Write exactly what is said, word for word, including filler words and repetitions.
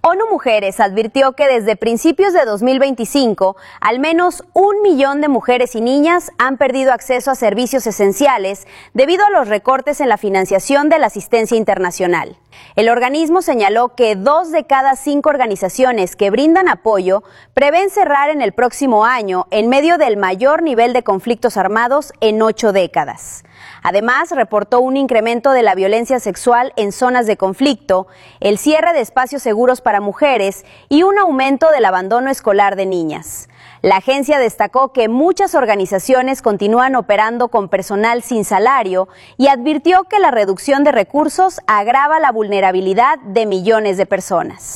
ONU Mujeres advirtió que desde principios de dos mil veinticinco, al menos un millón de mujeres y niñas han perdido acceso a servicios esenciales debido a los recortes en la financiación de la asistencia internacional. El organismo señaló que dos de cada cinco organizaciones que brindan apoyo prevén cerrar en el próximo año en medio del mayor nivel de conflictos armados en ocho décadas. Además, reportó un incremento de la violencia sexual en zonas de conflicto, el cierre de espacios seguros para mujeres y un aumento del abandono escolar de niñas. La agencia destacó que muchas organizaciones continúan operando con personal sin salario y advirtió que la reducción de recursos agrava la vulnerabilidad de millones de personas.